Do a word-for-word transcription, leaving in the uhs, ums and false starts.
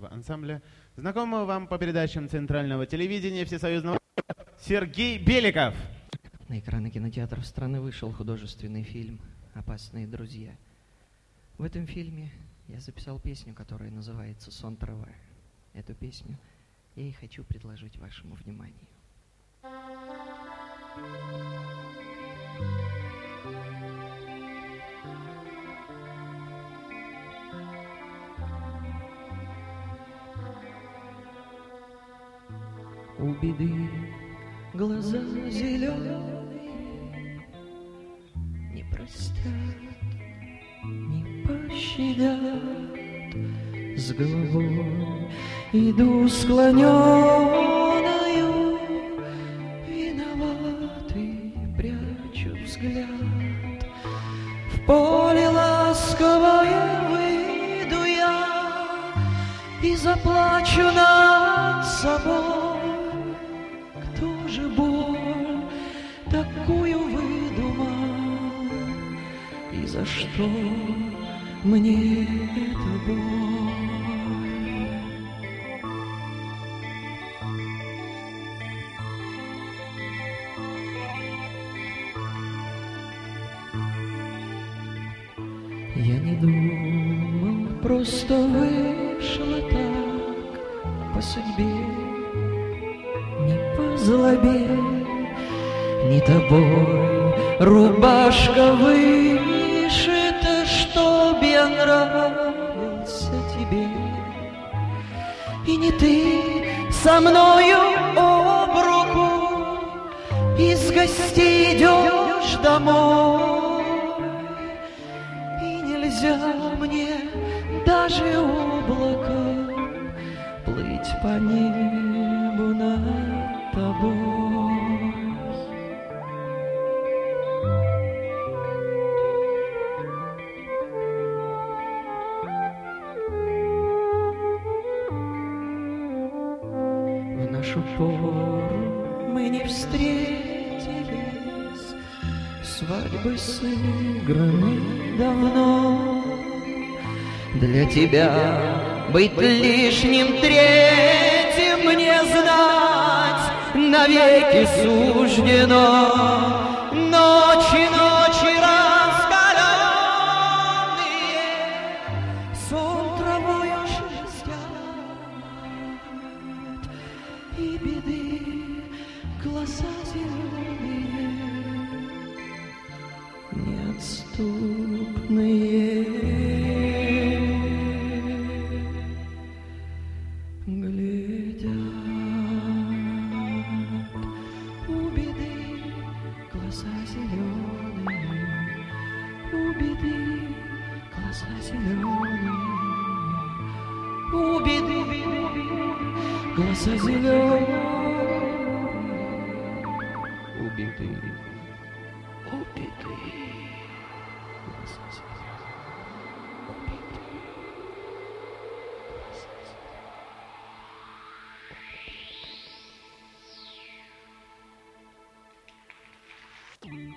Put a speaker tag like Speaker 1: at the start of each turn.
Speaker 1: творчества ансамбля, знакомого вам по передачам Центрального телевидения Всесоюзного Сергей Беликов.
Speaker 2: На экраны кинотеатров страны вышел художественный фильм «Опасные друзья». В этом фильме я записал песню, которая называется «Сон трава». Эту песню я и хочу предложить вашему вниманию. У беды глаза зеленые, не простят, не пощадят. С головой иду склоненную, виноватый прячу взгляд. В поле ласковое выйду я и заплачу над собой. Кто же боль такую выдумал, и за что мне эта боль? Я не думал, просто вышло так по судьбе, не по злобе, не тобой рубашка вышита, чтоб я нравился тебе. И не ты со мною об руку из гостей идешь домой. И нельзя мне даже облаком плыть по небу над тобой. В нашу пору мы не встретились, свадьбы сыграны давно. Для тебя быть лишним третьим мне знать навеки суждено. Ночи, ночи раскаленные, сон травою шелестят, и беды глаза зеленые, неотступные. Глаза зеленые, убитые.